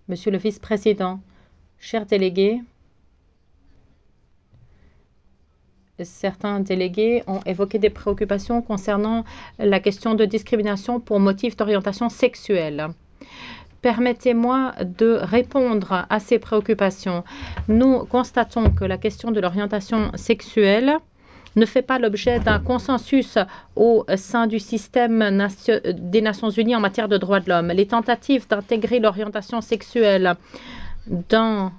Monsieur le vice-président, chers délégués, certains délégués ont évoqué des préoccupations concernant la question de discrimination pour motif d'orientation sexuelle. Permettez-moi de répondre à ces préoccupations. Nous constatons que la question de l'orientation sexuelle ne fait pas l'objet d'un consensus au sein du système des Nations Unies en matière de droits de l'homme. Les tentatives d'intégrer l'orientation sexuelle dans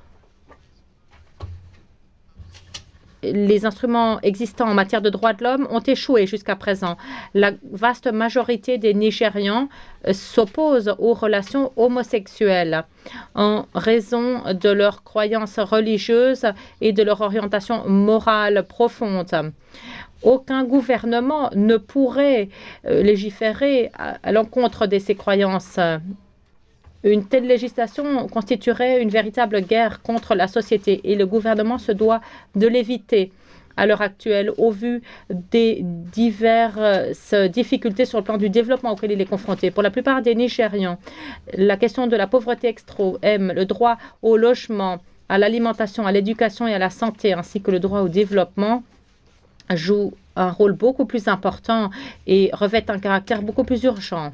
les instruments existants en matière de droits de l'homme ont échoué jusqu'à présent. La vaste majorité des Nigérians s'opposent aux relations homosexuelles en raison de leurs croyances religieuses et de leur orientation morale profonde. Aucun gouvernement ne pourrait légiférer à l'encontre de ces croyances. Une telle législation constituerait une véritable guerre contre la société et le gouvernement se doit de l'éviter à l'heure actuelle au vu des diverses difficultés sur le plan du développement auquel il est confronté. Pour la plupart des Nigérians, la question de la pauvreté extrême, le droit au logement, à l'alimentation, à l'éducation et à la santé, ainsi que le droit au développement, joue un rôle beaucoup plus important et revêt un caractère beaucoup plus urgent.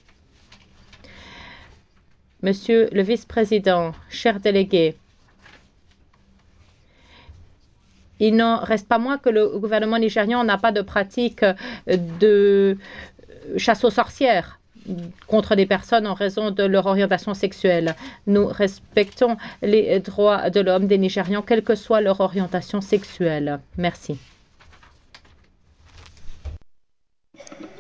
Monsieur le vice-président, chers délégués, il n'en reste pas moins que le gouvernement nigérian n'a pas de pratique de chasse aux sorcières contre des personnes en raison de leur orientation sexuelle. Nous respectons les droits de l'homme des Nigérians, quelle que soit leur orientation sexuelle. Merci.